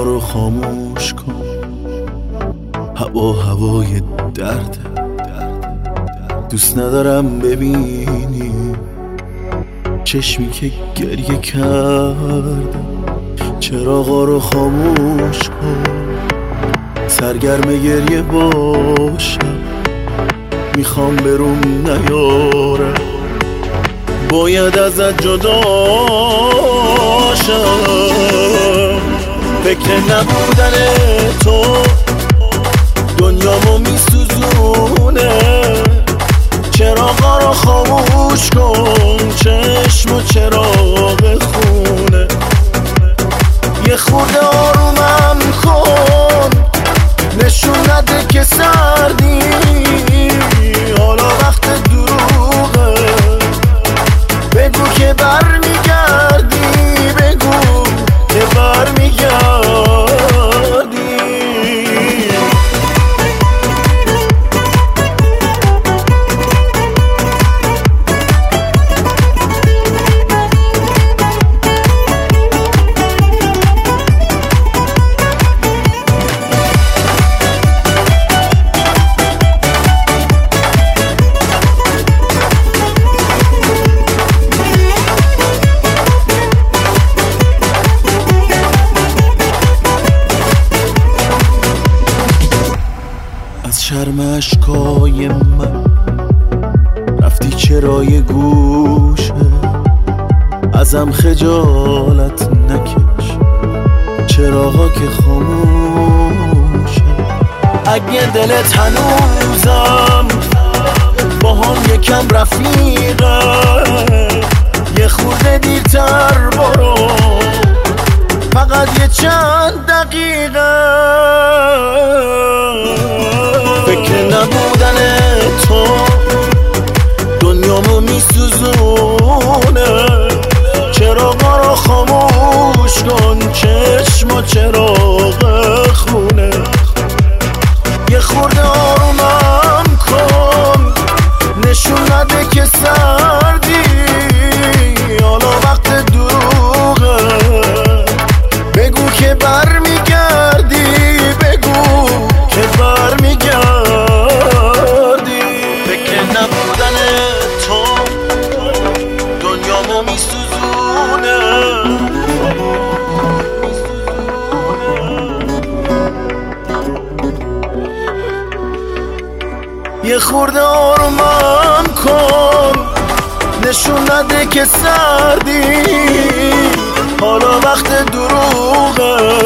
رو خاموش کن، هوای درد. دوست ندارم ببینی چشمی که گریه کرده. چراغا رو خاموش کن، سرگرم گریه باشم. میخوام بروم نیاره، باید ازت جدا شم. فکر نبودن تو دنیامو میسوزونه. چراغا رو خاموش کن، چشم و چراغ خونه. یه خورده آرومم کن، نشون نده که سردی. حالا وقت دروغه، بگو که برمیگردی، بگو که برمیگردی. از شرم اشکای من رفتی چرای گوشه. ازم خجالت نکش، چراغا که خاموشه. اگه دلت هنوزم با هم یکم رفیقه، یه خورده دیرتر برو، فقط یه چند دقیقه. فکر نبودن تو دنیامو میسوزونه. چراغا رو خاموش کن، چشم و چراغ خونه. یه خورده آرومم کن، نشون نده که سردی. حالا وقت دروغه، بگو که برمیگردی، بگو که برمیگردی. فکر نبودن تو دنیامو میسوزونه. یه خورده آرومم کن، نشون نده که سردی. حالا وقت دروغه،